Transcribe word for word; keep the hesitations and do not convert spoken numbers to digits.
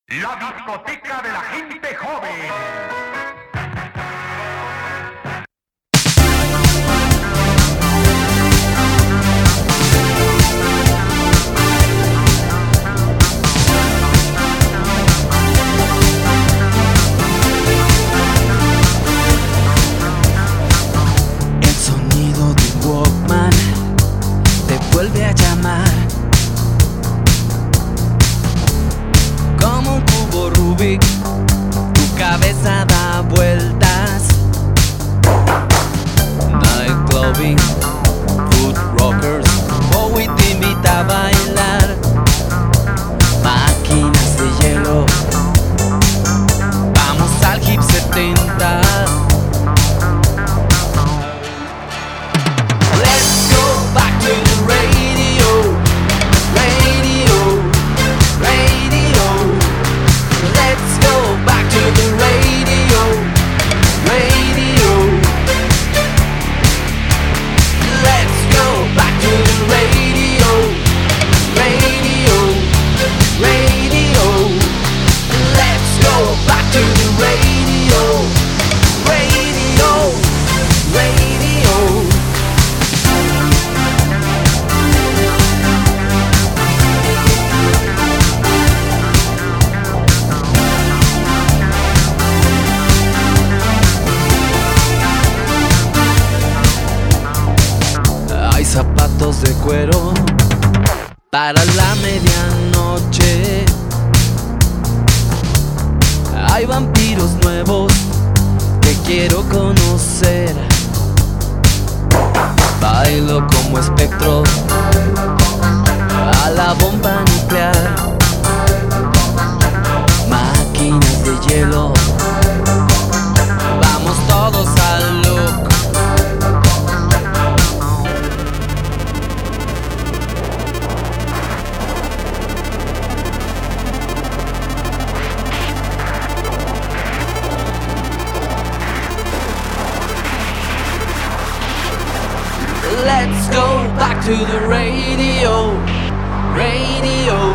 La discoteca de la gente joven. Vuelve a llamar como un cubo Rubik, tu cabeza da vueltas. Nightclubbing, food rockers, Bowie te invita a bailar. Máquinas de hielo, vamos al hip setenta. Let's go back to the radio, radio, radio. Let's go back to the radio, radio. Let's go back to the radio, radio, radio. Let's go back to the radio, radio, radio. Hay zapatos de cuero para la medianoche. Hay vampiros nuevos que quiero conocer. Bailo como espectro a la bomba nuclear. Máquinas de hielo, vamos todos al look. Let's go back to the radio, radio.